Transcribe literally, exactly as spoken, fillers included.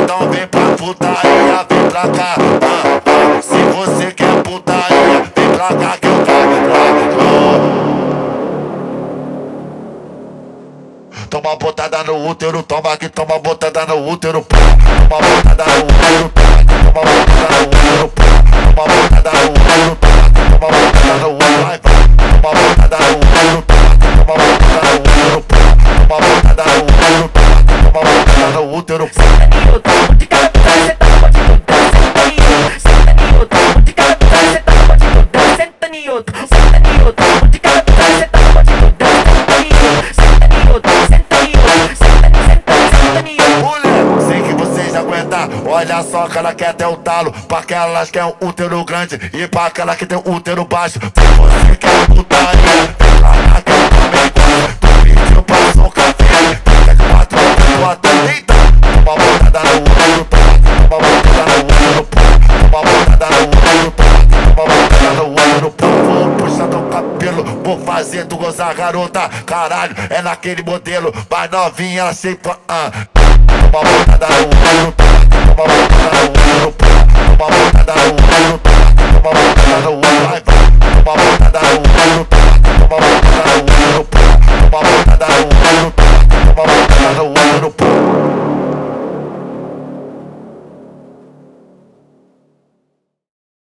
então vem pra putaria, vem pra cá. Ah, ah, se você quer putaria, vem pra cá que eu trago. Toma botada no útero, toma que toma botada no útero, pá. Toma botada no útero, toma que toma botada no útero, pá. Toma botada no útero, toma que toma botada no útero, vai, vai. Toma botada no útero, toma que toma botada no útero, pá. Toma botada no útero, toma que toma botada no útero, pá. Senta em outro, de cara pra trás, senta no pode mudar. Senta em outro, senta em outro, de cara pra trás, senta no pode mudar. Senta em outro, senta em outro, de cara pra trás, senta no pode mudar. Senta em outro, senta em outro, senta em outro, senta, senta, senta em outro. Mulher, sei que vocês aguentam. Olha só que ela quer até o talo. Pra aquelas que é um útero grande e pra aquela que tem um útero baixo. Pra você que é putaria, vem lá que eu também gosto. Tu pediu pra socar velho, tu quer de quatro, tu até deita. Toma botada no útero, toma, toma botada no útero, toma botada no útero, toma, toma botada no útero, vou puxar teu cabelo, vou fazer tu gozar, garota. Caralho, é naquele modelo, mais novinha, ela sempre ah. Toma botada no útero, toma botada no útero.